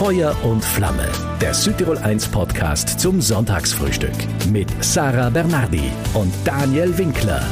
Feuer und Flamme, der Südtirol 1 Podcast zum Sonntagsfrühstück mit Sarah Bernardi und Daniel Winkler.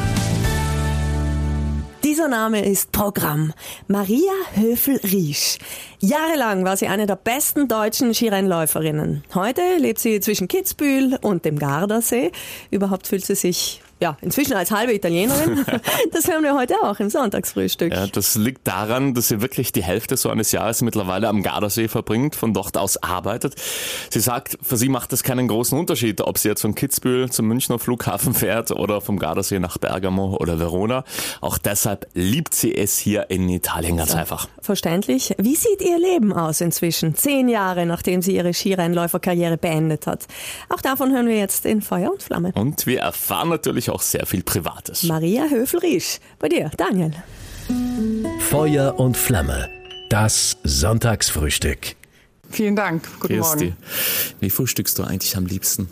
Dieser Name ist Programm. Maria Höfl-Riesch. Jahrelang war sie eine der besten deutschen Skirennläuferinnen. Heute lebt sie zwischen Kitzbühel und dem Gardasee. Überhaupt fühlt sie sich inzwischen als halbe Italienerin. Das hören wir heute auch im Sonntagsfrühstück. Ja, das liegt daran, dass sie wirklich die Hälfte so eines Jahres mittlerweile am Gardasee verbringt, von dort aus arbeitet. Sie sagt, für sie macht es keinen großen Unterschied, ob sie jetzt von Kitzbühel zum Münchner Flughafen fährt oder vom Gardasee nach Bergamo oder Verona. Auch deshalb liebt sie es hier in Italien ganz einfach. Verständlich. Wie sieht ihr Leben aus inzwischen? 10 Jahre, nachdem sie ihre Skirennläuferkarriere beendet hat. Auch davon hören wir jetzt in Feuer und Flamme. Und wir erfahren natürlich auch sehr viel Privates. Maria Höfl-Riesch. Bei dir, Daniel. Feuer und Flamme, das Sonntagsfrühstück. Vielen Dank. Guten Morgen. Wie frühstückst du eigentlich am liebsten?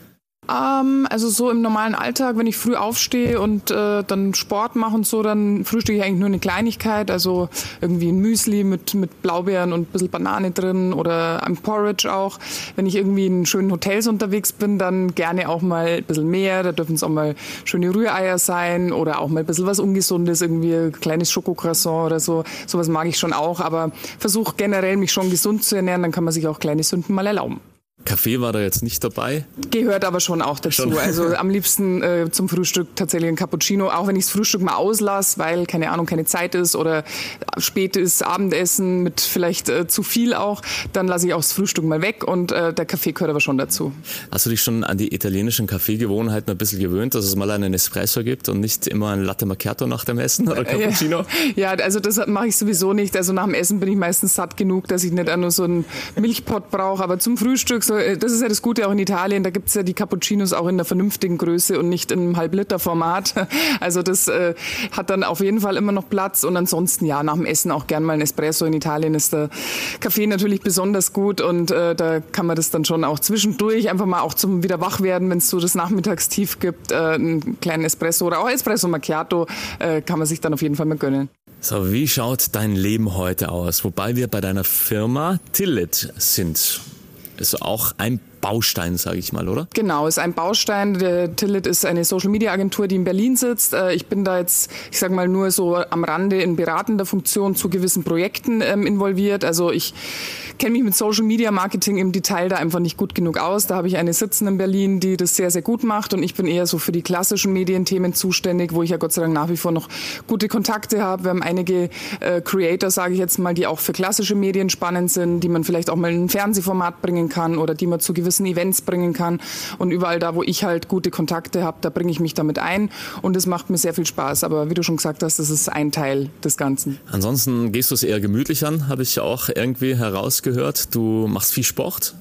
Also so im normalen Alltag, wenn ich früh aufstehe und dann Sport mache und so, dann frühstücke ich eigentlich nur eine Kleinigkeit, also irgendwie ein Müsli mit Blaubeeren und ein bisschen Banane drin oder ein Porridge auch. Wenn ich irgendwie in schönen Hotels unterwegs bin, dann gerne auch mal ein bisschen mehr, da dürfen es auch mal schöne Rühreier sein oder auch mal ein bisschen was Ungesundes, irgendwie ein kleines Schokocroissant oder so. Sowas mag ich schon auch, aber versuche generell mich schon gesund zu ernähren, dann kann man sich auch kleine Sünden mal erlauben. Kaffee war da jetzt nicht dabei? Gehört aber schon auch dazu. Also am liebsten zum Frühstück tatsächlich ein Cappuccino, auch wenn ich das Frühstück mal auslasse, weil, keine Zeit ist oder spät ist, Abendessen mit vielleicht zu viel auch, dann lasse ich auch das Frühstück mal weg und der Kaffee gehört aber schon dazu. Hast du dich schon an die italienischen Kaffeegewohnheiten ein bisschen gewöhnt, dass es mal einen Espresso gibt und nicht immer ein Latte Macchiato nach dem Essen oder Cappuccino? Ja, also das mache ich sowieso nicht. Also nach dem Essen bin ich meistens satt genug, dass ich nicht nur so einen Milchpott brauche, aber zum Frühstück das ist ja das Gute auch in Italien, da gibt es ja die Cappuccinos auch in der vernünftigen Größe und nicht im Halb-Liter-Format. Also das hat dann auf jeden Fall immer noch Platz und ansonsten nach dem Essen auch gern mal ein Espresso. In Italien ist der Kaffee natürlich besonders gut und da kann man das dann schon auch zwischendurch einfach mal auch zum wieder wach werden, wenn es so das Nachmittagstief gibt, einen kleinen Espresso oder auch Espresso Macchiato kann man sich dann auf jeden Fall mal gönnen. So, wie schaut dein Leben heute aus? Wobei wir bei deiner Firma Tillit sind. Ist auch ein Baustein, sage ich mal, oder? Genau, ist ein Baustein. Der Tillit ist eine Social-Media-Agentur, die in Berlin sitzt. Ich bin da jetzt, ich sage mal, nur so am Rande in beratender Funktion zu gewissen Projekten involviert. Also ich kenne mich mit Social-Media-Marketing im Detail da einfach nicht gut genug aus. Da habe ich eine sitzen in Berlin, die das sehr, sehr gut macht und ich bin eher so für die klassischen Medienthemen zuständig, wo ich ja Gott sei Dank nach wie vor noch gute Kontakte habe. Wir haben einige Creator, sage ich jetzt mal, die auch für klassische Medien spannend sind, die man vielleicht auch mal in ein Fernsehformat bringen kann oder die man zu gewissen Events bringen kann und überall da, wo ich halt gute Kontakte habe, da bringe ich mich damit ein und es macht mir sehr viel Spaß, aber wie du schon gesagt hast, das ist ein Teil des Ganzen. Ansonsten gehst du es eher gemütlich an, habe ich auch irgendwie herausgehört. Du machst viel Sport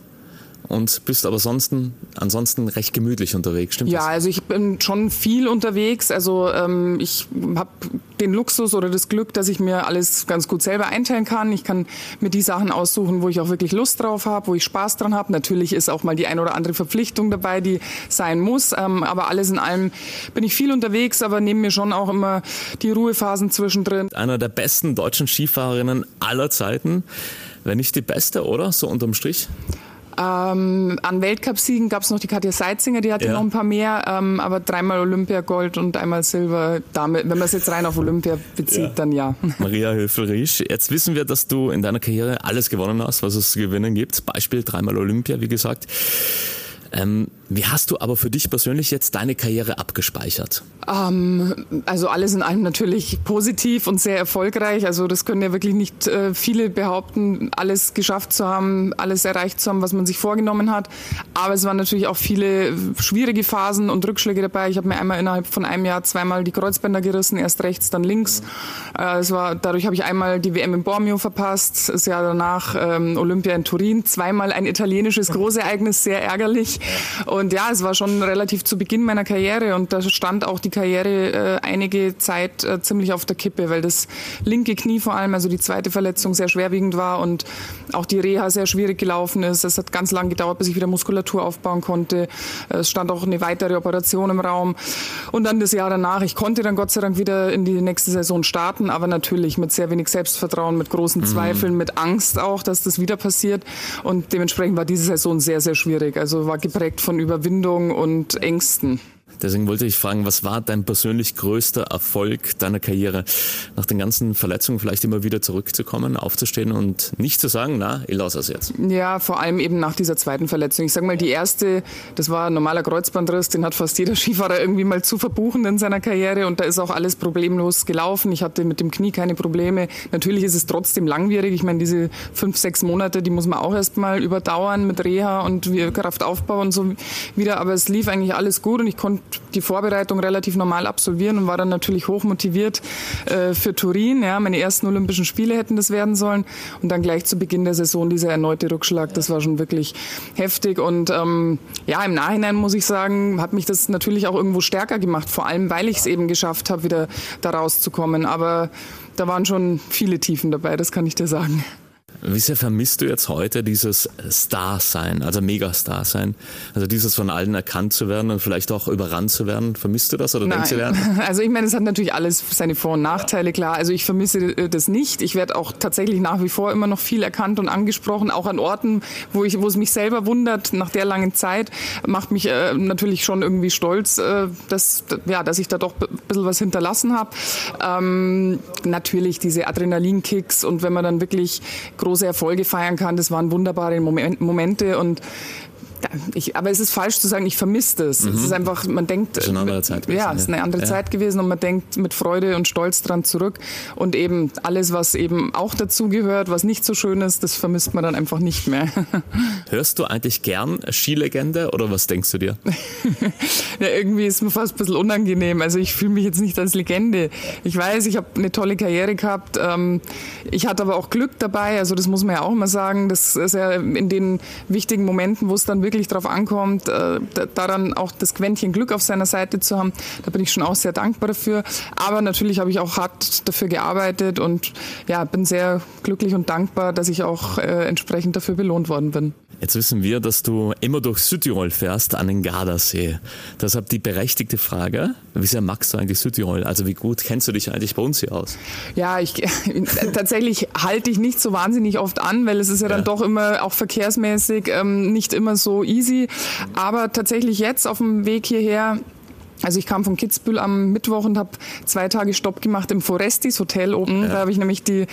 und bist aber ansonsten recht gemütlich unterwegs, stimmt das? Ja, also ich bin schon viel unterwegs, also ich habe den Luxus oder das Glück, dass ich mir alles ganz gut selber einteilen kann. Ich kann mir die Sachen aussuchen, wo ich auch wirklich Lust drauf habe, wo ich Spaß dran habe. Natürlich ist auch mal die ein oder andere Verpflichtung dabei, die sein muss, aber alles in allem bin ich viel unterwegs, aber nehme mir schon auch immer die Ruhephasen zwischendrin. Einer der besten deutschen Skifahrerinnen aller Zeiten, wenn nicht die beste, oder? So unterm Strich? An Weltcupsiegen gab es noch die Katja Seitzinger, die hatte noch ein paar mehr, aber 3-mal Olympiagold und einmal Silber. Damit, wenn man es jetzt rein auf Olympia bezieht, dann ja. Maria Höfl-Riesch, jetzt wissen wir, dass du in deiner Karriere alles gewonnen hast, was es zu gewinnen gibt. Beispiel 3-mal Olympia, wie gesagt. Wie hast du aber für dich persönlich jetzt deine Karriere abgespeichert? Also alles in allem natürlich positiv und sehr erfolgreich. Also das können ja wirklich nicht viele behaupten, alles geschafft zu haben, alles erreicht zu haben, was man sich vorgenommen hat. Aber es waren natürlich auch viele schwierige Phasen und Rückschläge dabei. Ich habe mir einmal innerhalb von einem Jahr 2-mal die Kreuzbänder gerissen, erst rechts, dann links. Dadurch habe ich einmal die WM in Bormio verpasst, das Jahr danach Olympia in Turin, 2-mal ein italienisches Großereignis, sehr ärgerlich. Und ja, es war schon relativ zu Beginn meiner Karriere und da stand auch die Karriere einige Zeit ziemlich auf der Kippe, weil das linke Knie vor allem, also die zweite Verletzung, sehr schwerwiegend war und auch die Reha sehr schwierig gelaufen ist. Es hat ganz lang gedauert, bis ich wieder Muskulatur aufbauen konnte. Es stand auch eine weitere Operation im Raum. Und dann das Jahr danach, ich konnte dann Gott sei Dank wieder in die nächste Saison starten, aber natürlich mit sehr wenig Selbstvertrauen, mit großen Zweifeln, mit Angst auch, dass das wieder passiert. Und dementsprechend war diese Saison sehr, sehr schwierig. Also war geprägt von Überwindung und Ängsten. Deswegen wollte ich fragen, was war dein persönlich größter Erfolg deiner Karriere? Nach den ganzen Verletzungen vielleicht immer wieder zurückzukommen, aufzustehen und nicht zu sagen, na, ich lasse es jetzt. Ja, vor allem eben nach dieser zweiten Verletzung. Ich sag mal, die erste, das war ein normaler Kreuzbandriss, den hat fast jeder Skifahrer irgendwie mal zu verbuchen in seiner Karriere und da ist auch alles problemlos gelaufen. Ich hatte mit dem Knie keine Probleme. Natürlich ist es trotzdem langwierig. Ich meine, diese 5-6 Monate, die muss man auch erst mal überdauern mit Reha und Kraftaufbau und so wieder. Aber es lief eigentlich alles gut und ich konnte die Vorbereitung relativ normal absolvieren und war dann natürlich hoch motiviert für Turin. Ja, meine ersten Olympischen Spiele hätten das werden sollen und dann gleich zu Beginn der Saison dieser erneute Rückschlag. Das war schon wirklich heftig und ja, im Nachhinein muss ich sagen, hat mich das natürlich auch irgendwo stärker gemacht, vor allem weil ich es eben geschafft habe, wieder da rauszukommen. Aber da waren schon viele Tiefen dabei, das kann ich dir sagen. Wie sehr vermisst du jetzt heute dieses Star-Sein, also Megastar-Sein? Also dieses von allen erkannt zu werden und vielleicht auch überrannt zu werden. Vermisst du das oder denkst du dir? Also ich meine, es hat natürlich alles seine Vor- und Nachteile, klar. Also ich vermisse das nicht. Ich werde auch tatsächlich nach wie vor immer noch viel erkannt und angesprochen, auch an Orten, wo es mich selber wundert, nach der langen Zeit. Macht mich natürlich schon irgendwie stolz, dass ich da doch ein bisschen was hinterlassen habe. Natürlich diese Adrenalinkicks und wenn man dann wirklich große Erfolge feiern kann. Das waren wunderbare Momente und aber es ist falsch zu sagen, ich vermisse das. Es ist einfach, man denkt, das ist eine andere Zeit gewesen. Ja, es ist eine andere Zeit gewesen und man denkt mit Freude und Stolz dran zurück und eben alles, was eben auch dazugehört, was nicht so schön ist, das vermisst man dann einfach nicht mehr. Hörst du eigentlich gern Skilegende oder was denkst du dir? Ja, irgendwie ist mir fast ein bisschen unangenehm. Also ich fühle mich jetzt nicht als Legende. Ich weiß, ich habe eine tolle Karriere gehabt. Ich hatte aber auch Glück dabei. Also das muss man ja auch immer sagen. Das ist ja in den wichtigen Momenten, wo es dann wirklich drauf ankommt, daran auch das Quäntchen Glück auf seiner Seite zu haben. Da bin ich schon auch sehr dankbar dafür. Aber natürlich habe ich auch hart dafür gearbeitet und ja, bin sehr glücklich und dankbar, dass ich auch entsprechend dafür belohnt worden bin. Jetzt wissen wir, dass du immer durch Südtirol fährst an den Gardasee. Deshalb die berechtigte Frage, wie sehr magst du eigentlich Südtirol? Also wie gut kennst du dich eigentlich bei uns hier aus? Ja, tatsächlich halte ich nicht so wahnsinnig oft an, weil es ist ja dann doch immer auch verkehrsmäßig nicht immer so easy. Aber tatsächlich jetzt auf dem Weg hierher, also ich kam von Kitzbühel am Mittwoch und habe 2 Tage Stopp gemacht im Forestis Hotel oben. Ja. Da habe ich nämlich den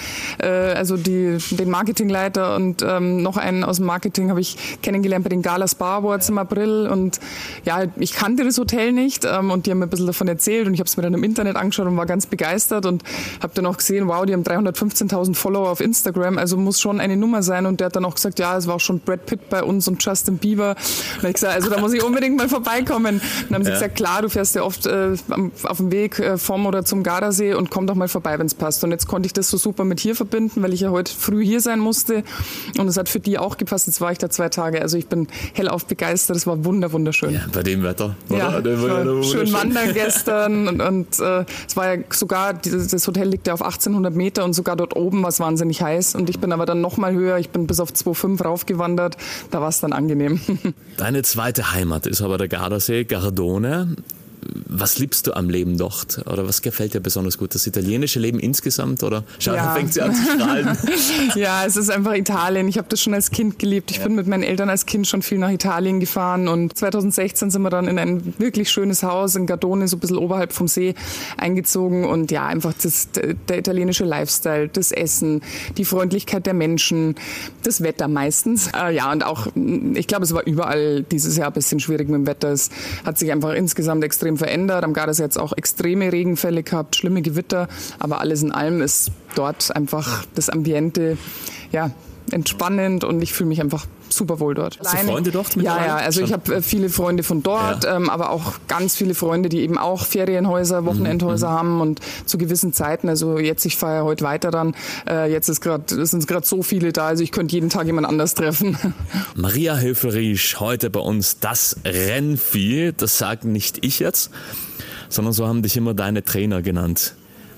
Marketingleiter und noch einen aus dem Marketing habe ich kennengelernt bei den Gala Spa Awards im April. Und ja, ich kannte das Hotel nicht und die haben mir ein bisschen davon erzählt und ich habe es mir dann im Internet angeschaut und war ganz begeistert und habe dann auch gesehen, wow, die haben 315.000 Follower auf Instagram, also muss schon eine Nummer sein. Und der hat dann auch gesagt, ja, es war auch schon Brad Pitt bei uns und Justin Bieber. Und ich gesagt, also da muss ich unbedingt mal vorbeikommen. Und dann haben sie gesagt, klar, du fährst ja oft auf dem Weg vom oder zum Gardasee und komm doch mal vorbei, wenn es passt. Und jetzt konnte ich das so super mit hier verbinden, weil ich ja heute früh hier sein musste. Und es hat für die auch gepasst. Jetzt war ich da 2 Tage. Also ich bin hellauf begeistert. Es war wunderschön. Ja, bei dem Wetter. Ja, schön wandern gestern. Und es war ja sogar, das Hotel liegt ja auf 1800 Meter und sogar dort oben war es wahnsinnig heiß. Und ich bin aber dann noch mal höher. Ich bin bis auf 2,5 raufgewandert. Da war es dann angenehm. Deine zweite Heimat ist aber der Gardasee, Gardone. Was liebst du am Leben dort? Oder was gefällt dir besonders gut? Das italienische Leben insgesamt? Oder fängt sie an zu strahlen? Ja, es ist einfach Italien. Ich habe das schon als Kind geliebt. Ich bin mit meinen Eltern als Kind schon viel nach Italien gefahren. Und 2016 sind wir dann in ein wirklich schönes Haus in Gardone, so ein bisschen oberhalb vom See, eingezogen. Und ja, einfach der italienische Lifestyle, das Essen, die Freundlichkeit der Menschen, das Wetter meistens. Ja, und auch, ich glaube, es war überall dieses Jahr ein bisschen schwierig mit dem Wetter. Es hat sich einfach insgesamt extrem verändert. Am Gardasee hat es auch extreme Regenfälle gehabt, schlimme Gewitter, aber alles in allem ist dort einfach das Ambiente, ja, entspannend und ich fühle mich einfach super wohl dort. Hast du Freunde dort? Ja, also ich habe viele Freunde von dort, aber auch ganz viele Freunde, die eben auch Ferienhäuser, Wochenendhäuser haben und zu gewissen Zeiten, also jetzt, ich fahre heute weiter dann, jetzt sind gerade so viele da, also ich könnte jeden Tag jemand anders treffen. Maria Höfl-Riesch, heute bei uns das Rennvieh, das sage nicht ich jetzt, sondern so haben dich immer deine Trainer genannt.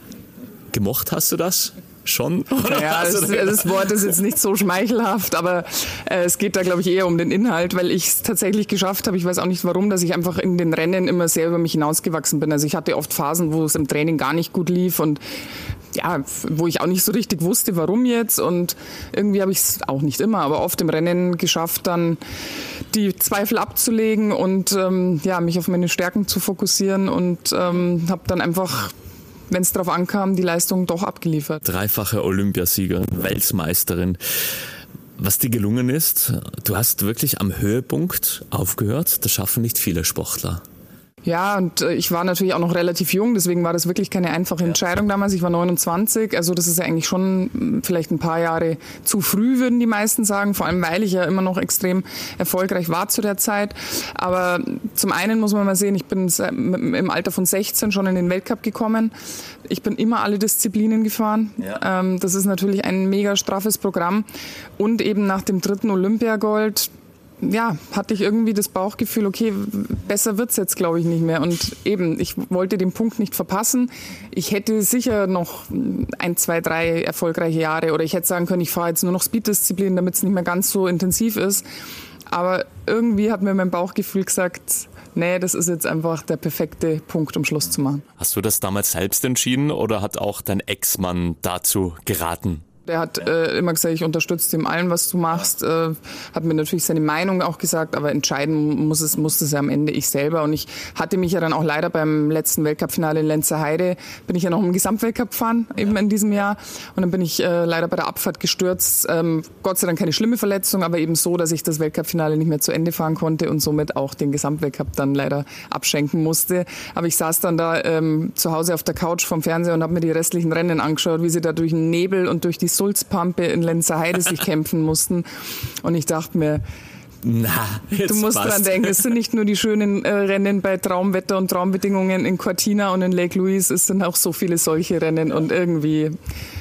Gemocht hast du das? Schon? Ja, das Wort ist jetzt nicht so schmeichelhaft, aber es geht da, glaube ich, eher um den Inhalt, weil ich es tatsächlich geschafft habe, ich weiß auch nicht warum, dass ich einfach in den Rennen immer sehr über mich hinausgewachsen bin. Also ich hatte oft Phasen, wo es im Training gar nicht gut lief und ja, wo ich auch nicht so richtig wusste, warum jetzt, und irgendwie habe ich es auch nicht immer, aber oft im Rennen geschafft, dann die Zweifel abzulegen und mich auf meine Stärken zu fokussieren und habe dann einfach, wenn es darauf ankam, die Leistung doch abgeliefert. Dreifache Olympiasieger, Weltmeisterin. Was dir gelungen ist, du hast wirklich am Höhepunkt aufgehört. Das schaffen nicht viele Sportler. Ja, und ich war natürlich auch noch relativ jung, deswegen war das wirklich keine einfache Entscheidung damals. Ich war 29, also das ist ja eigentlich schon vielleicht ein paar Jahre zu früh, würden die meisten sagen, vor allem weil ich ja immer noch extrem erfolgreich war zu der Zeit. Aber zum einen muss man mal sehen, ich bin im Alter von 16 schon in den Weltcup gekommen. Ich bin immer alle Disziplinen gefahren. Ja. Das ist natürlich ein mega straffes Programm. Und eben nach dem 3. Olympiagold hatte ich irgendwie das Bauchgefühl, okay, besser wird's jetzt, glaube ich, nicht mehr. Und eben, ich wollte den Punkt nicht verpassen. Ich hätte sicher noch 1, 2, 3 erfolgreiche Jahre, oder ich hätte sagen können, ich fahre jetzt nur noch Speed-Disziplinen, damit es nicht mehr ganz so intensiv ist. Aber irgendwie hat mir mein Bauchgefühl gesagt, nee, das ist jetzt einfach der perfekte Punkt, um Schluss zu machen. Hast du das damals selbst entschieden oder hat auch dein Ex-Mann dazu geraten? Der hat immer gesagt, ich unterstütze in allem, was du machst. Hat mir natürlich seine Meinung auch gesagt, aber entscheiden musste es ja am Ende ich selber. Und ich hatte mich ja dann auch leider beim letzten Weltcup-Finale in Lenzerheide, bin ich ja noch im Gesamtweltcup gefahren, eben in diesem Jahr. Und dann bin ich leider bei der Abfahrt gestürzt. Gott sei Dank keine schlimme Verletzung, aber eben so, dass ich das Weltcup-Finale nicht mehr zu Ende fahren konnte und somit auch den Gesamtweltcup dann leider abschenken musste. Aber ich saß dann da zu Hause auf der Couch vom Fernseher und habe mir die restlichen Rennen angeschaut, wie sie da durch den Nebel und durch die Sulzpampe in Lenzerheide sich kämpfen mussten. Und ich dachte mir, du musst dran denken, es sind nicht nur die schönen Rennen bei Traumwetter und Traumbedingungen in Cortina und in Lake Louise, es sind auch so viele solche Rennen und irgendwie,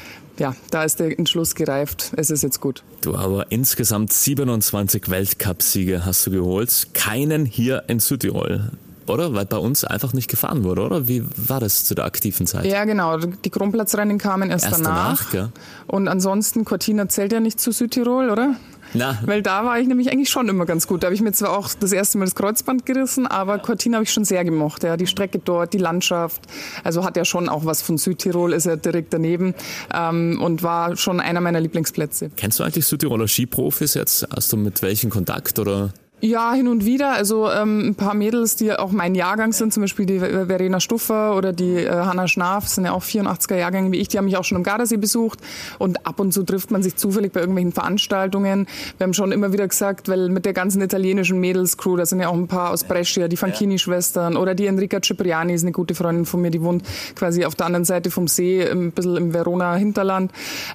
da ist der Entschluss gereift, es ist jetzt gut. Du, aber insgesamt 27 Weltcupsiege hast du geholt, keinen hier in Südtirol. Oder? Weil bei uns einfach nicht gefahren wurde, oder? Wie war das zu der aktiven Zeit? Ja, genau. Die Kronplatzrennen kamen erst danach. Gell? Und ansonsten, Cortina zählt ja nicht zu Südtirol, oder? Na. Weil da war ich nämlich eigentlich schon immer ganz gut. Da habe ich mir zwar auch das erste Mal das Kreuzband gerissen, aber Cortina habe ich schon sehr gemocht. Ja. Die Strecke dort, die Landschaft, also hat ja schon auch was von Südtirol, ist ja direkt daneben und war schon einer meiner Lieblingsplätze. Kennst du eigentlich Südtiroler Skiprofis jetzt? Hast du mit welchen Kontakt oder? Ja, hin und wieder. Also ein paar Mädels, die auch mein Jahrgang sind, zum Beispiel die Verena Stuffer oder die Hanna Schnarf, sind ja auch 84er Jahrgänge wie ich, die haben mich auch schon am Gardasee besucht und ab und zu trifft man sich zufällig bei irgendwelchen Veranstaltungen. Wir haben schon immer wieder gesagt, weil mit der ganzen italienischen Mädelscrew, da sind ja auch ein paar aus Brescia, die Fanchini-Schwestern oder die Enrica Cipriani ist eine gute Freundin von mir, die wohnt quasi auf der anderen Seite vom See, ein bisschen im Verona-Hinterland.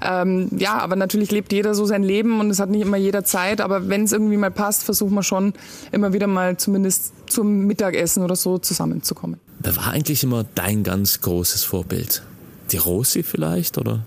Aber natürlich lebt jeder so sein Leben und es hat nicht immer jeder Zeit, aber wenn es irgendwie mal passt, versuchen wir schon immer wieder mal zumindest zum Mittagessen oder so zusammenzukommen. Wer war eigentlich immer dein ganz großes Vorbild? Die Rosi vielleicht, oder?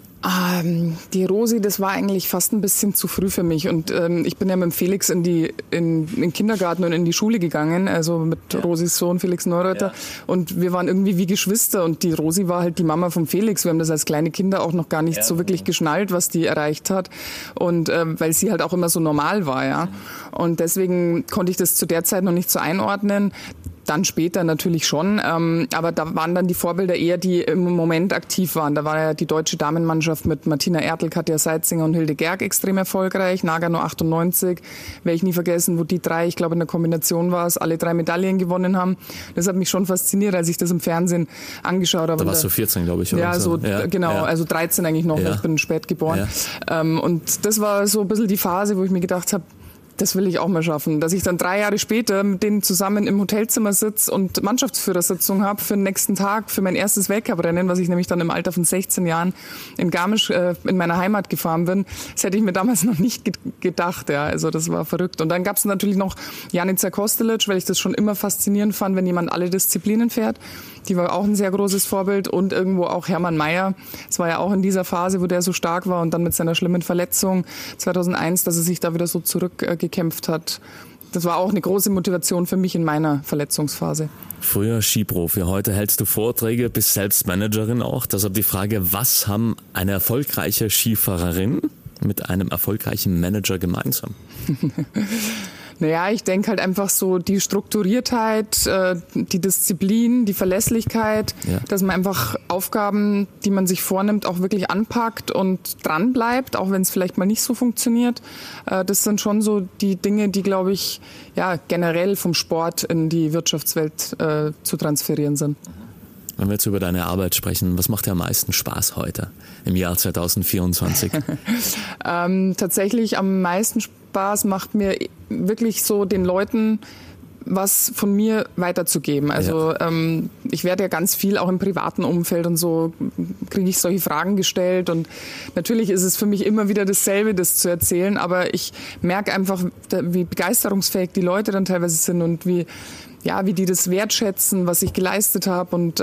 Die Rosi, das war eigentlich fast ein bisschen zu früh für mich und ich bin ja mit dem Felix in den Kindergarten und in die Schule gegangen, also mit Rosis Sohn Felix Neureuther und wir waren irgendwie wie Geschwister und die Rosi war halt die Mama von Felix. Wir haben das als kleine Kinder auch noch gar nicht so wirklich geschnallt, was die erreicht hat und weil sie halt auch immer so normal war, ja. Und deswegen konnte ich das zu der Zeit noch nicht so einordnen. Dann später natürlich schon, aber da waren dann die Vorbilder eher, die im Moment aktiv waren. Da war ja die deutsche Damenmannschaft mit Martina Ertl, Katja Seitzinger und Hilde Gerg extrem erfolgreich. Nagano 98, werde ich nie vergessen, wo die drei, ich glaube in der Kombination war es, alle 3 Medaillen gewonnen haben. Das hat mich schon fasziniert, als ich das im Fernsehen angeschaut habe. Da warst du 14, glaube ich. Oder ja, so genau, also 13 eigentlich noch, weil ich bin spät geboren. Ja. Und das war so ein bisschen die Phase, wo ich mir gedacht habe, Das will ich auch mal schaffen, dass ich dann 3 Jahre später mit denen zusammen im Hotelzimmer sitze und Mannschaftsführersitzung habe für den nächsten Tag, für mein erstes Weltcuprennen, was ich nämlich dann im Alter von 16 Jahren in Garmisch in meiner Heimat gefahren bin. Das hätte ich mir damals noch nicht gedacht. Ja. Also das war verrückt. Und dann gab es natürlich noch Janica Kostelic, weil ich das schon immer faszinierend fand, wenn jemand alle Disziplinen fährt. Die war auch ein sehr großes Vorbild und irgendwo auch Hermann Maier. Es war ja auch in dieser Phase, wo der so stark war und dann mit seiner schlimmen Verletzung 2001, dass er sich da wieder so zurückgekämpft hat. Das war auch eine große Motivation für mich in meiner Verletzungsphase. Früher Skiprofi, heute hältst du Vorträge, bist selbst Managerin auch. Deshalb die Frage, was haben eine erfolgreiche Skifahrerin mit einem erfolgreichen Manager gemeinsam? Naja, ich denke halt einfach so die Strukturiertheit, die Disziplin, die Verlässlichkeit, dass man einfach Aufgaben, die man sich vornimmt, auch wirklich anpackt und dran bleibt, auch wenn es vielleicht mal nicht so funktioniert. Das sind schon so die Dinge, die, glaube ich, ja, generell vom Sport in die Wirtschaftswelt zu transferieren sind. Wenn wir jetzt über deine Arbeit sprechen, was macht dir am meisten Spaß heute im Jahr 2024? Tatsächlich am meisten Spaß macht mir wirklich so den Leuten was von mir weiterzugeben. Also ich werde ja ganz viel auch im privaten Umfeld und so kriege ich solche Fragen gestellt und natürlich ist es für mich immer wieder dasselbe, das zu erzählen, aber ich merke einfach, wie begeisterungsfähig die Leute dann teilweise sind und wie die das wertschätzen, was ich geleistet habe und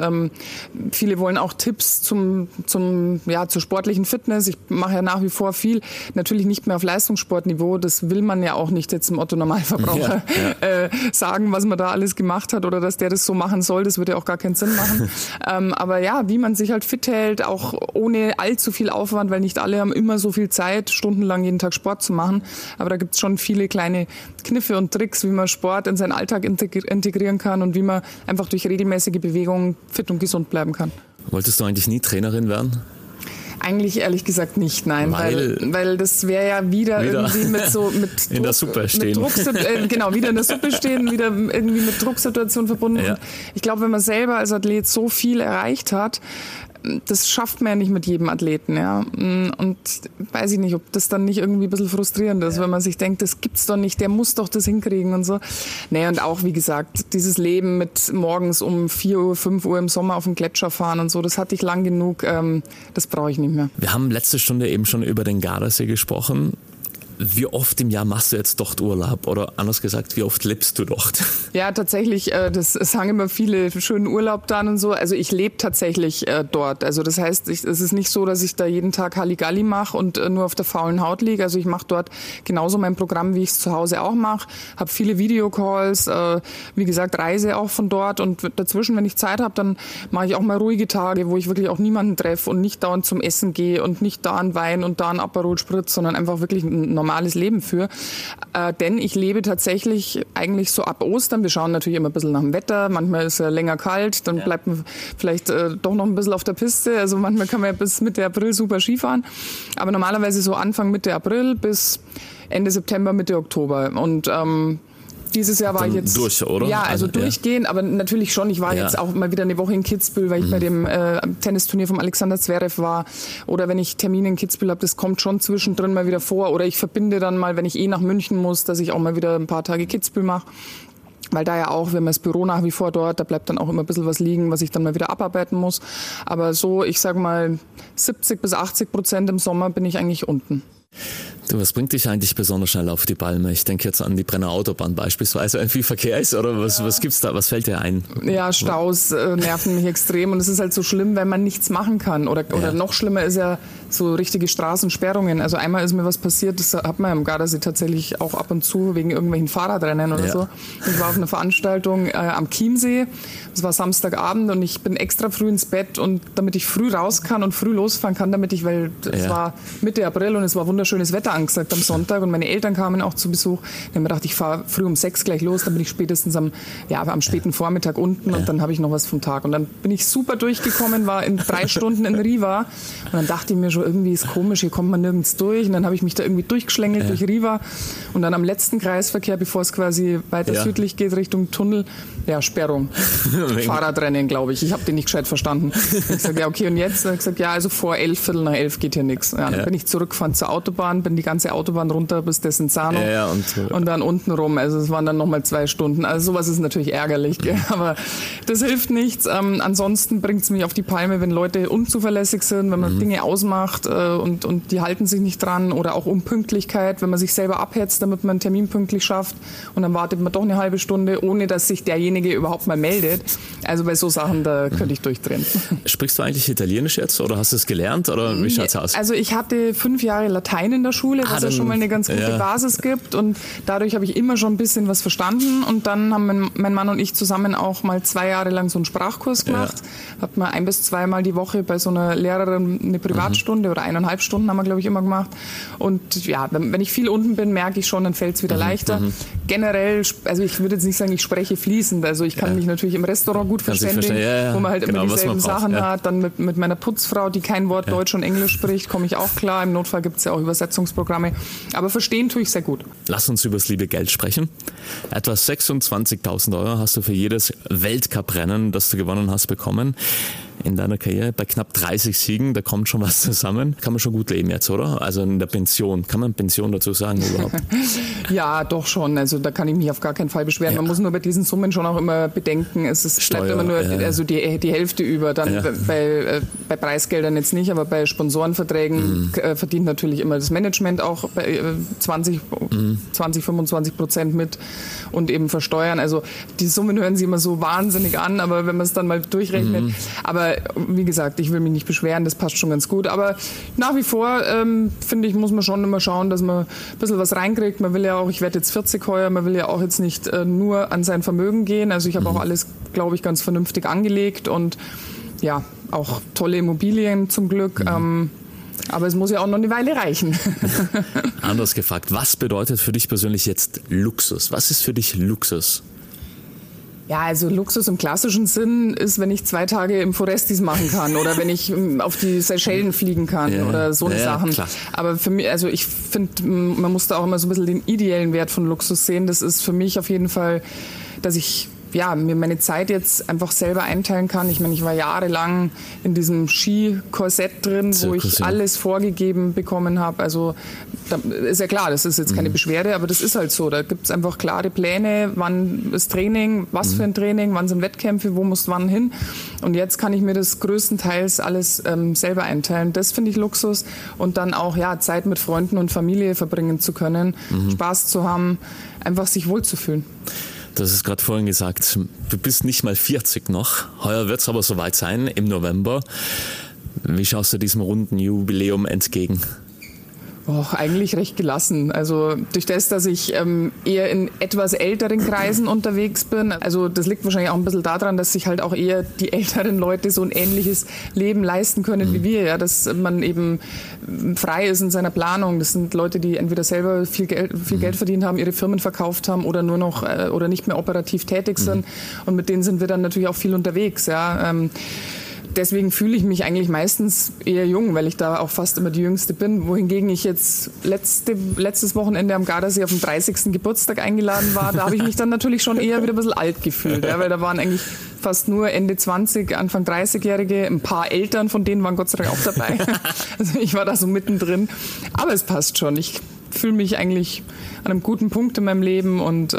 viele wollen auch Tipps zur sportlichen Fitness. Ich mache ja nach wie vor viel, natürlich nicht mehr auf Leistungssportniveau, das will man ja auch nicht jetzt im Otto-Normalverbraucher sagen, was man da alles gemacht hat oder dass der das so machen soll, das würde ja auch gar keinen Sinn machen. Aber ja, wie man sich halt fit hält, auch ohne allzu viel Aufwand, weil nicht alle haben immer so viel Zeit, stundenlang jeden Tag Sport zu machen, aber da gibt es schon viele kleine Kniffe und Tricks, wie man Sport in seinen Alltag integrieren kann und wie man einfach durch regelmäßige Bewegungen fit und gesund bleiben kann. Wolltest du eigentlich nie Trainerin werden? Eigentlich ehrlich gesagt nicht, nein, weil das wäre ja wieder irgendwie mit in der Suppe stehen. Wieder in der Suppe stehen, wieder irgendwie mit Drucksituationen verbunden. Ja. Ich glaube, wenn man selber als Athlet so viel erreicht hat, das schafft man ja nicht mit jedem Athleten, ja. Und weiß ich nicht, ob das dann nicht irgendwie ein bisschen frustrierend ist, wenn man sich denkt, das gibt's doch nicht, der muss doch das hinkriegen und so. Nee, und auch, wie gesagt, dieses Leben mit morgens um 4 Uhr, 5 Uhr im Sommer auf dem Gletscher fahren und so, das hatte ich lang genug, das brauche ich nicht mehr. Wir haben letzte Stunde eben schon über den Gardasee gesprochen. Wie oft im Jahr machst du jetzt dort Urlaub? Oder anders gesagt, wie oft lebst du dort? Ja, tatsächlich, das sagen immer viele, schönen Urlaub dann und so. Also ich lebe tatsächlich dort. Also das heißt, es ist nicht so, dass ich da jeden Tag Halligalli mache und nur auf der faulen Haut liege. Also ich mache dort genauso mein Programm, wie ich es zu Hause auch mache. Habe viele Videocalls, wie gesagt, reise auch von dort. Und dazwischen, wenn ich Zeit habe, dann mache ich auch mal ruhige Tage, wo ich wirklich auch niemanden treffe und nicht dauernd zum Essen gehe und nicht da einen Wein und da einen Aperol Spritz, sondern einfach wirklich ein normales Leben für. Denn ich lebe tatsächlich eigentlich so ab Ostern. Wir schauen natürlich immer ein bisschen nach dem Wetter. Manchmal ist es länger kalt, dann bleibt man vielleicht doch noch ein bisschen auf der Piste. Also manchmal kann man ja bis Mitte April super Skifahren. Aber normalerweise so Anfang Mitte April bis Ende September, Mitte Oktober. Und dieses Jahr war ich jetzt durch, oder? Ja, also durchgehend, aber natürlich schon. Ich war jetzt auch mal wieder eine Woche in Kitzbühel, weil ich bei dem Tennisturnier vom Alexander Zverev war. Oder wenn ich Termine in Kitzbühel habe, das kommt schon zwischendrin mal wieder vor. Oder ich verbinde dann mal, wenn ich nach München muss, dass ich auch mal wieder ein paar Tage Kitzbühel mache. Weil da ja auch, wir haben das Büro nach wie vor dort, da bleibt dann auch immer ein bisschen was liegen, was ich dann mal wieder abarbeiten muss. Aber so, ich sag mal, 70-80% im Sommer bin ich eigentlich unten. Du, was bringt dich eigentlich besonders schnell auf die Palme? Ich denke jetzt an die Brenner Autobahn beispielsweise, wenn viel Verkehr ist, oder was gibt's da? Was fällt dir ein? Ja, Staus nerven mich extrem und es ist halt so schlimm, wenn man nichts machen kann. Oder noch schlimmer ist ja so richtige Straßensperrungen. Also einmal ist mir was passiert, das hat man im Gardasee tatsächlich auch ab und zu wegen irgendwelchen Fahrradrennen oder so. Ich war auf einer Veranstaltung am Chiemsee, es war Samstagabend und ich bin extra früh ins Bett und damit ich früh raus kann und früh losfahren kann, weil es war Mitte April und es war wunderschönes Wetter angesagt am Sonntag und meine Eltern kamen auch zu Besuch. Dann habe ich mir gedacht, ich fahre früh um 6 gleich los, dann bin ich spätestens am späten Vormittag unten und dann habe ich noch was vom Tag. Und dann bin ich super durchgekommen, war in 3 Stunden in Riva und dann dachte ich mir schon, irgendwie ist komisch, hier kommt man nirgends durch. Und dann habe ich mich da irgendwie durchgeschlängelt durch Riva und dann am letzten Kreisverkehr, bevor es quasi weiter südlich geht, Richtung Tunnel, Sperrung. Fahrradrennen, glaube ich. Ich habe den nicht gescheit verstanden. Ich sage, okay, und jetzt? Ich gesagt, also vor 11, Viertel nach 11 geht hier nichts. Ja, dann bin ich zurückgefahren zur Autobahn, bin die ganze Autobahn runter bis Desenzano und dann unten rum. Also es waren dann nochmal 2 Stunden. Also sowas ist natürlich ärgerlich, gell? Aber das hilft nichts. Ansonsten bringt es mich auf die Palme, wenn Leute unzuverlässig sind, wenn man Dinge ausmacht und die halten sich nicht dran, oder auch Unpünktlichkeit, wenn man sich selber abhetzt, damit man einen Termin pünktlich schafft und dann wartet man doch eine halbe Stunde, ohne dass sich derjenige überhaupt mal meldet. Also bei so Sachen, da könnte ich durchdrehen. Sprichst du eigentlich Italienisch jetzt oder hast du es gelernt oder wie schaut's aus? Also ich hatte 5 Jahre Latein in der Schule, was ja schon mal eine ganz gute Basis gibt, und dadurch habe ich immer schon ein bisschen was verstanden, und dann haben mein Mann und ich zusammen auch mal 2 Jahre lang so einen Sprachkurs gemacht. Hat man 1 bis 2 Mal die Woche bei so einer Lehrerin eine Privatstunde oder 1,5 Stunden haben wir, glaube ich, immer gemacht. Und ja, wenn ich viel unten bin, merke ich schon, dann fällt es wieder leichter. Generell, also ich würde jetzt nicht sagen, ich spreche fließend. Also ich kann mich natürlich im Restaurant gut verständigen, wo man halt immer dieselben Sachen hat. Dann mit meiner Putzfrau, die kein Wort Deutsch und Englisch spricht, komme ich auch klar. Im Notfall gibt es ja auch Übersetzungsprogramme. Aber verstehen tue ich sehr gut. Lass uns über das liebe Geld sprechen. Etwa 26.000 Euro hast du für jedes Weltcuprennen, das du gewonnen hast, bekommen. In deiner Karriere bei knapp 30 Siegen, da kommt schon was zusammen. Kann man schon gut leben jetzt, oder? Also in der Pension. Kann man Pension dazu sagen überhaupt? Ja, doch schon. Also da kann ich mich auf gar keinen Fall beschweren. Man muss nur bei diesen Summen schon auch immer bedenken, bleibt immer nur also die Hälfte über. Dann bei Preisgeldern jetzt nicht, aber bei Sponsorenverträgen verdient natürlich immer das Management auch bei 20-25% mit und eben versteuern. Also die Summen hören sich immer so wahnsinnig an, aber wenn man es dann mal durchrechnet. Aber wie gesagt, ich will mich nicht beschweren, das passt schon ganz gut. Aber nach wie vor, finde ich, muss man schon immer schauen, dass man ein bisschen was reinkriegt. Man will ja auch, ich werde jetzt 40 heuer, man will ja auch jetzt nicht nur an sein Vermögen gehen. Also ich habe auch alles, glaube ich, ganz vernünftig angelegt und ja, auch tolle Immobilien zum Glück. Aber es muss ja auch noch eine Weile reichen. Anders gefragt, was bedeutet für dich persönlich jetzt Luxus? Was ist für dich Luxus? Ja, also Luxus im klassischen Sinn ist, wenn ich 2 Tage im Forestis machen kann oder wenn ich auf die Seychellen fliegen kann oder so eine Sachen. Klar. Aber für mich, also ich finde, man muss da auch immer so ein bisschen den ideellen Wert von Luxus sehen. Das ist für mich auf jeden Fall, dass ich mir meine Zeit jetzt einfach selber einteilen kann. Ich meine, ich war jahrelang in diesem Skikorsett drin, wo ich alles vorgegeben bekommen habe. Also da ist ja klar, das ist jetzt keine Beschwerde, aber das ist halt so. Da gibt es einfach klare Pläne, wann ist Training, was für ein Training, wann sind Wettkämpfe, wo muss wann hin. Und jetzt kann ich mir das größtenteils alles selber einteilen. Das finde ich Luxus. Und dann auch Zeit mit Freunden und Familie verbringen zu können, Spaß zu haben, einfach sich wohlzufühlen. Du hast es gerade vorhin gesagt, du bist nicht mal 40 noch. Heuer wird es aber soweit sein, im November. Wie schaust du diesem runden Jubiläum entgegen? Eigentlich recht gelassen. Also durch das, dass ich eher in etwas älteren Kreisen unterwegs bin. Also das liegt wahrscheinlich auch ein bisschen daran, dass sich halt auch eher die älteren Leute so ein ähnliches Leben leisten können wie wir. Ja, dass man eben frei ist in seiner Planung. Das sind Leute, die entweder selber viel Geld verdient haben, ihre Firmen verkauft haben oder nur noch oder nicht mehr operativ tätig sind. Und mit denen sind wir dann natürlich auch viel unterwegs. Ja. Deswegen fühle ich mich eigentlich meistens eher jung, weil ich da auch fast immer die Jüngste bin. Wohingegen ich jetzt letztes Wochenende am Gardasee auf dem 30. Geburtstag eingeladen war, da habe ich mich dann natürlich schon eher wieder ein bisschen alt gefühlt. Ja, weil da waren eigentlich fast nur Ende 20, Anfang 30-Jährige, ein paar Eltern, von denen waren Gott sei Dank auch dabei. Also ich war da so mittendrin. Aber es passt schon. Ich fühle mich eigentlich an einem guten Punkt in meinem Leben und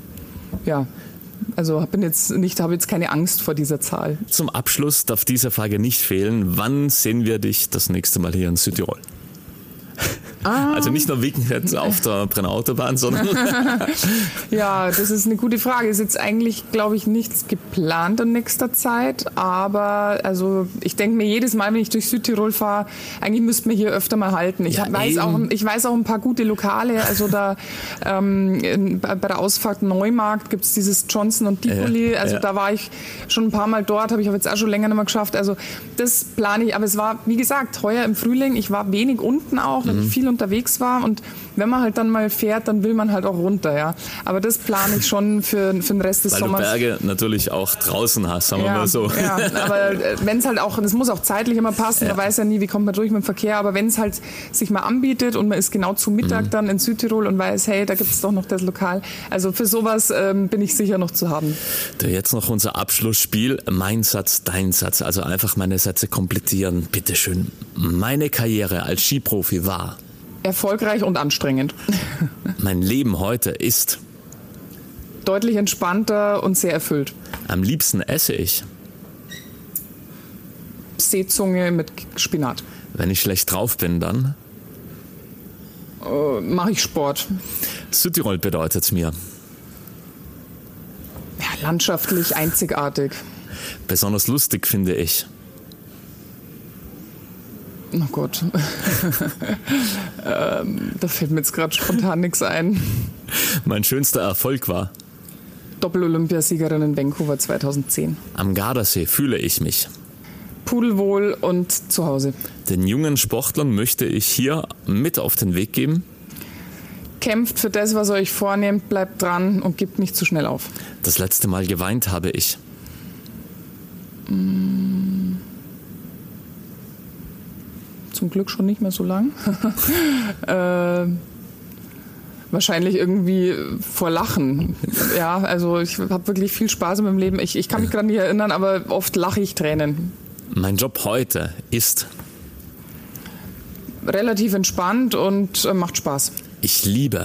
also habe jetzt keine Angst vor dieser Zahl. Zum Abschluss darf diese Frage nicht fehlen. Wann sehen wir dich das nächste Mal hier in Südtirol? Also nicht nur Weekend auf der Brenner Autobahn, sondern... Ja, das ist eine gute Frage. Ist jetzt eigentlich, glaube ich, nichts geplant in nächster Zeit. Aber also ich denke mir jedes Mal, wenn ich durch Südtirol fahre, eigentlich müsste man hier öfter mal halten. Ich weiß auch ein paar gute Lokale. Also da bei der Ausfahrt Neumarkt gibt es dieses Johnson und Tivoli. Also da war ich schon ein paar Mal dort, habe ich aber jetzt auch schon länger nicht mehr geschafft. Also das plane ich. Aber es war, wie gesagt, heuer im Frühling. Ich war wenig unten auch, weil ich viel unterwegs war und wenn man halt dann mal fährt, dann will man halt auch runter, ja. Aber das plane ich schon für den Rest des Sommers. Weil du Berge natürlich auch draußen hast, sagen wir mal so. Ja, aber wenn es halt auch, das muss auch zeitlich immer passen, man weiß ja nie, wie kommt man durch mit dem Verkehr, aber wenn es halt sich mal anbietet und man ist genau zu Mittag dann in Südtirol und weiß, hey, da gibt es doch noch das Lokal. Also für sowas bin ich sicher noch zu haben. Jetzt noch unser Abschlussspiel, mein Satz, dein Satz, also einfach meine Sätze komplettieren, bitteschön. Meine Karriere als Skiprofi war... Erfolgreich und anstrengend. Mein Leben heute ist Deutlich entspannter und sehr erfüllt. am liebsten esse ich, Seezunge mit Spinat. wenn ich schlecht drauf bin, dann Mache ich Sport. Südtirol bedeutet mir. Ja, landschaftlich einzigartig. Besonders lustig finde ich. Oh Gott. Da fällt mir jetzt gerade spontan nichts ein. Mein schönster Erfolg war, Doppel-Olympiasiegerin in Vancouver 2010. am Gardasee fühle ich mich. Pudelwohl und zu Hause. Den jungen Sportlern möchte ich hier mit auf den Weg geben. Kämpft für das, was ihr euch vornehmt, bleibt dran und gebt nicht zu schnell auf. Das letzte Mal geweint habe ich. Zum Glück schon nicht mehr so lang. Wahrscheinlich irgendwie vor Lachen. Ja, also ich habe wirklich viel Spaß in meinem Leben. Ich kann mich gerade nicht erinnern, aber oft lache ich Tränen. Mein Job heute ist, Relativ entspannt und macht Spaß. ich liebe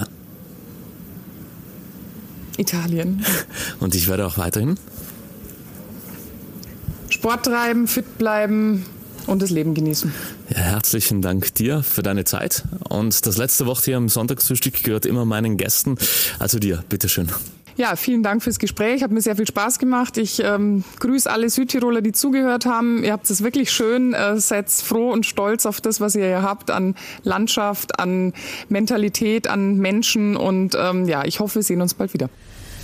Italien. und ich werde auch weiterhin. Sport treiben, fit bleiben und das Leben genießen. Ja, herzlichen Dank dir für deine Zeit. Und das letzte Wort hier im Sonntagsfrühstück gehört immer meinen Gästen. Also dir, bitteschön. Ja, vielen Dank fürs Gespräch. Hat mir sehr viel Spaß gemacht. Ich grüße alle Südtiroler, die zugehört haben. Ihr habt es wirklich schön. Seid froh und stolz auf das, was ihr hier habt an Landschaft, an Mentalität, an Menschen. Und ja, ich hoffe, wir sehen uns bald wieder.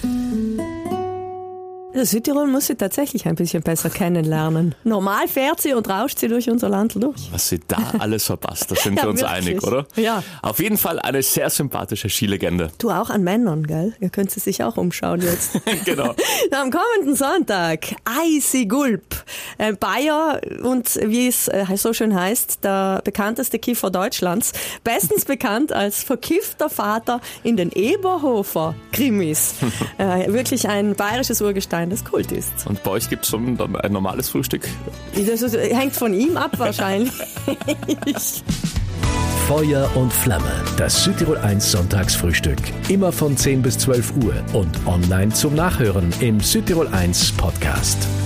Südtirol muss sie tatsächlich ein bisschen besser kennenlernen. Normal fährt sie und rauscht sie durch unser Land durch. Was sie da alles verpasst, da sind Ja, wir uns wirklich. einig, oder? Ja. Auf jeden Fall eine sehr sympathische Skilegende. Du auch an Männern, gell? Ihr könnt sie sich auch umschauen jetzt. Genau. Am kommenden Sonntag, Eisi Gulp, Bayer und wie es so schön heißt, der bekannteste Kiffer Deutschlands, bestens bekannt als verkiffter Vater in den Eberhofer Krimis. Wirklich ein bayerisches Urgestein des Kult ist. Und bei euch gibt es schon dann ein normales Frühstück? Das hängt von ihm ab wahrscheinlich. Feuer und Flamme, das Südtirol 1 Sonntagsfrühstück. Immer von 10 bis 12 Uhr und online zum Nachhören im Südtirol 1 Podcast.